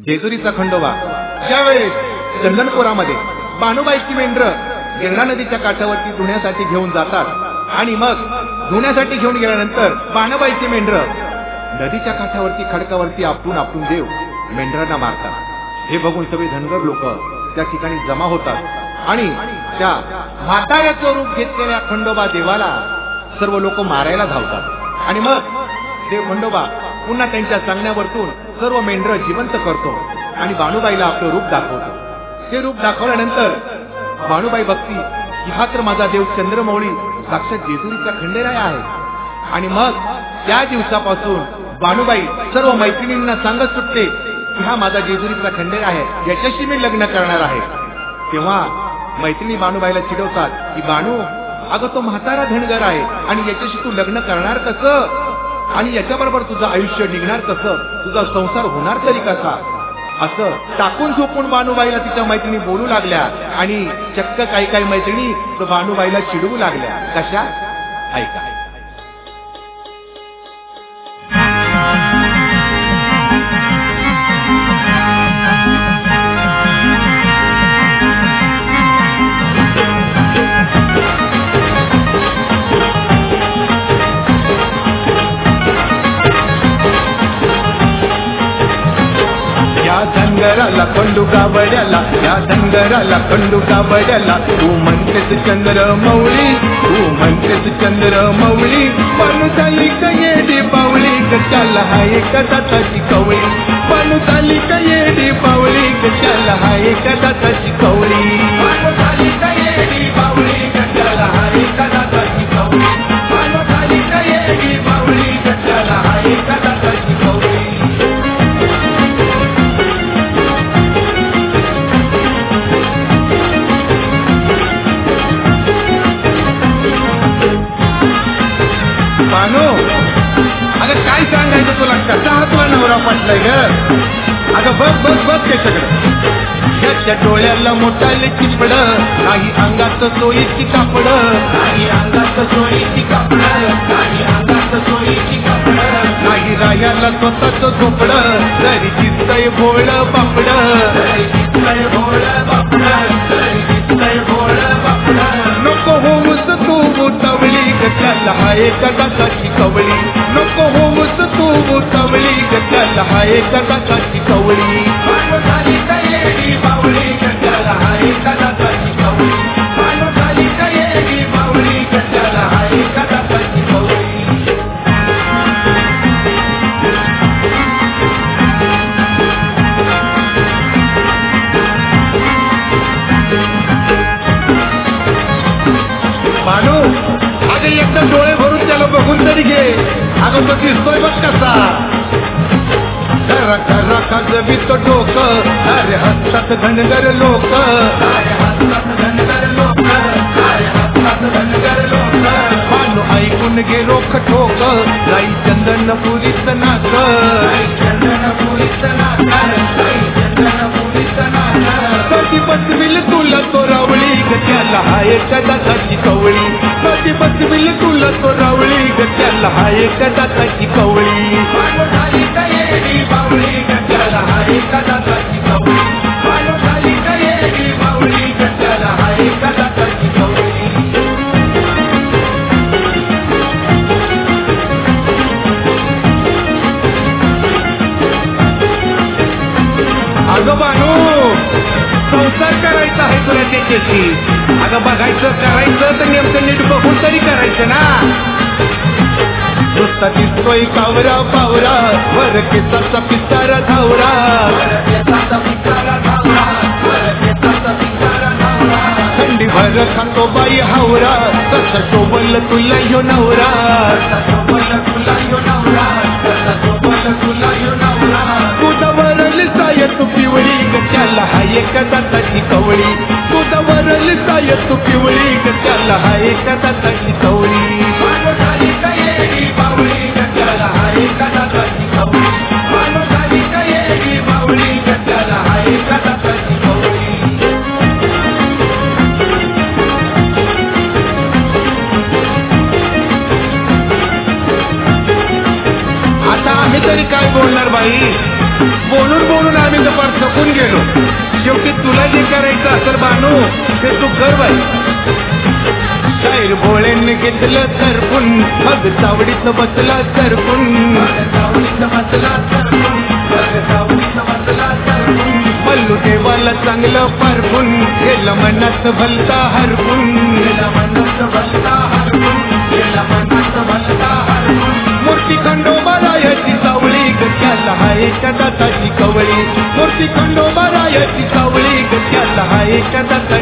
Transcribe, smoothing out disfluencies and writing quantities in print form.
जेजुरीचा खंडोबा ज्यावेळेस चंदनपुरामध्ये बानुबाईची मेंढरं गिरणा नदीच्या काठावरती धुण्यासाठी घेऊन जातात आणि मग धुण्यासाठी घेऊन गेल्यानंतर बानुबाईची मेंढरं नदीच्या काठावरती खडकावरती आपटून देव मेंढरांना मारतात। हे बघून सगळे धनगर लोक त्या ठिकाणी जमा होतात आणि त्या म्हाताऱ्याचं रूप घेतलेल्या खंडोबा देवाला सर्व लोक मारायला धावतात आणि मग देव खंडोबा पुन्हा त्यांच्या सांगण्यावरतून सर्व मेंढर जिवंत करतो आणि बानुबाईला आपलं रूप दाखवतो। ते रूप दाखवल्यानंतर बानुबाई बघती की हा तर माझा देव चंद्रमौळी साक्षात जेजुरीचा खंडेराय आहे आणि मग त्या दिवसापासून बानुबाई सर्व मैत्रिणींना सांगत सुटते की हा माझा जेजुरीचा खंडेराय आहे, याच्याशी मी लग्न करणार आहे। तेव्हा मैत्रिणी बानुबाईला चिडवतात की बानू, अगं तो म्हातारा धनगर आहे आणि याच्याशी तू लग्न करणार कसं आणि याच्याबरोबर तुझं आयुष्य निघणार कसं, तुझा संसार होणार तरी कसा, असं टाकून झोपून बानुबाईला तिच्या मैत्रिणी बोलू लागल्या आणि चक्क काही मैत्रिणी बानुबाईला चिडवू लागल्या। कशा? ऐका। धनगराला खंडू कावड्याला, या धनगराला खंडू कावड्याला, तू म्हणतेस चंद्रमौळी, तू म्हणतेस चंद्रमौळी, पण झाली का येडी बावळी, कशाला हाय कदाची कवळी, पण झाली का येडी बावळी, कशाला हाय कदाची कवळी, पण झाली का येडी बावळी, कशाला हाय कदाची कवळी, पण झाली का येडी बावळी, कशाला हाय कदाची कवळी। बानो, अगं काय सांगायचं तुला, कसा हा तुला नवरा पटलाय ग, अगं बघ ते सगळं, याच्या डोळ्याला मोठाले चिपड, काही अंगात सोयीची कापड, काही अंगात सोयीची कापड, काही अंगात सोयीची कापड, काही रायाला स्वतःच झोपड, तरी दिसतय भोळ बापड, तरी दिसतय भोळ बापड, तरी दिसतय भोळ बापड, नको होऊस तू उतावली, गच्याला हाय कदाची कवळी, नको होऊस तू उतावली, गच्याला हाय कदाची कवळी, पण झाली का येडी बावळी, गच्याला हाय कदाची कवळी, पण झाली का येडी बावळी, गच्याला हाय कदाची कवळी। बानू, अगं एकदा डोळे भरून त्याला बघून तरी घे, अगं तो दिसतोय बघ कसा, खाजवीत डोकं, अरे हसतात धनगर लोक, अरे हसतात धनगर लोक, अरे हसतात धनगर लोक, बानू ऐकून घे रोख ठोक, जाई चंदनपुरीच नाक, चंदनपुरीच नाक, चंदनपुरीच नाक, कधी बसविल तुला तो रावळी, गच्याला हाय कदाची कवळी, कधी बसविल तुला तो रावळी, गच्याला हाय कदाची कवळी, पण झाली का येडी बावळी, गच्याला हाय कदाची कवळी, पण झाली का येडी बावळी, गच्याला हाय कदाची कवळी। अगं बानू, संसार करायचा आहे तुला त्याच्याशी, अगं बघायचं करायचं तर नेमकं नीट बघून तरी करायचं ना, नुसता दिसतोय कावरा पावरा, वर केसाचा पिसारा धावरा, थंडी भर खातो बाई हावरा, कसा शोभल तुला यो नवरा, तुला यो नवरा, तुला यो नवरा, तुझा वरली साय तू पिवळी, गच्याला हाय कदाची कवळी, तुझा वरली साय तू पिवळी, गच्याला हाय कदाची कवळी, पण झाली का येडी बावळी, गच्याला हाय कदाची कवळी, पण झाली का येडी बावळी, गच्याला हाय कदाची कवळी। आता आम्ही तरी काय बोलणार बाई, बोलून आम्ही तर तुला जे करायचं असेल बानू ते तू कर बाई. शाहीर भोळ्याने घेतलं सरकून मग चावडीत बसला सरकून मल्लू देवाला चांगलं पारखून गेला मनात भलता हरकून मूर्ती खंडोबारायाची सावळी गत्याला हा एका दाताची कवळी मूर्ती खंडोबारायाची सावळी गत्याला हा एका दाताची